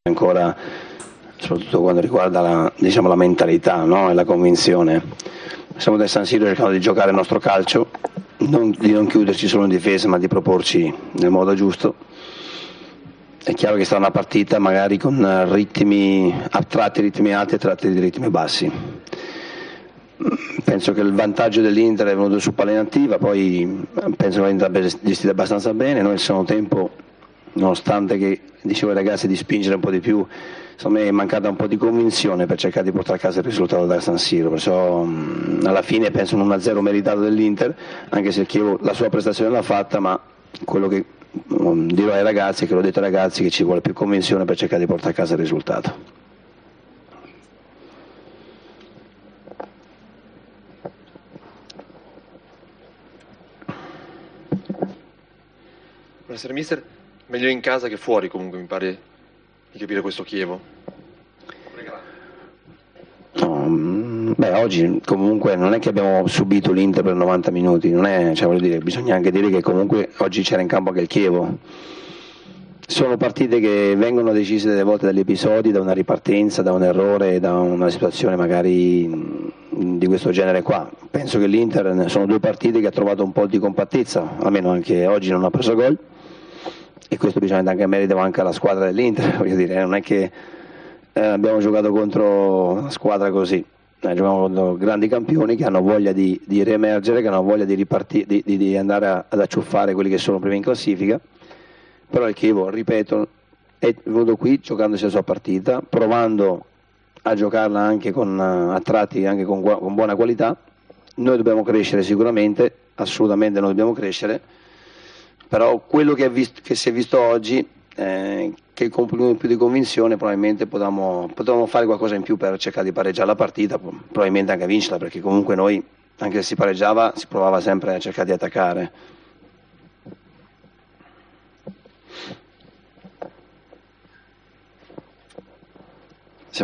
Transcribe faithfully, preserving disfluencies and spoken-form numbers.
ancora, soprattutto quando riguarda la, diciamo, la mentalità, no? E la convinzione. Siamo del San Siro cercando di giocare il nostro calcio, non, di non chiuderci solo in difesa ma di proporci nel modo giusto. È chiaro che sarà una partita magari con ritmi a tratti ritmi alti e tratti di ritmi bassi. Penso che il vantaggio dell'Inter è venuto su palla inattiva, poi penso che l'Inter abbia gestito abbastanza bene. Noi al secondo tempo, nonostante che dicevo ai ragazzi di spingere un po' di più, insomma è mancata un po' di convinzione per cercare di portare a casa il risultato da San Siro, perciò mh, alla fine penso un uno a zero meritato dell'Inter, anche se il Chievo la sua prestazione l'ha fatta, ma quello che mh, dirò ai ragazzi, che l'ho detto ai ragazzi, che ci vuole più convinzione per cercare di portare a casa il risultato. Buonasera mister, meglio in casa che fuori comunque, mi pare di capire questo Chievo. No, beh, oggi comunque non è che abbiamo subito l'Inter per novanta minuti, non è, cioè, voglio dire, bisogna anche dire che comunque oggi c'era in campo anche il Chievo. Sono partite che vengono decise delle volte dagli episodi, da una ripartenza, da un errore, da una situazione magari di questo genere qua. Penso che l'Inter sono due partite che ha trovato un po' di compattezza, almeno anche oggi non ha preso gol, e questo bisogna anche merito anche alla squadra dell'Inter, voglio dire, non è che eh, abbiamo giocato contro una squadra così, eh, giochiamo contro grandi campioni che hanno voglia di, di riemergere, che hanno voglia di, ripartire, di, di, di andare a, ad acciuffare quelli che sono primi in classifica. Però il Chievo, ripeto, è venuto qui giocandosi la sua partita, provando a giocarla anche con, a tratti anche con, con buona qualità. Noi dobbiamo crescere sicuramente, assolutamente noi dobbiamo crescere, però quello che, è visto, che si è visto oggi, eh, che con un po' più di convinzione probabilmente potevamo, potevamo fare qualcosa in più per cercare di pareggiare la partita, probabilmente anche vincerla, perché comunque noi, anche se si pareggiava, si provava sempre a cercare di attaccare.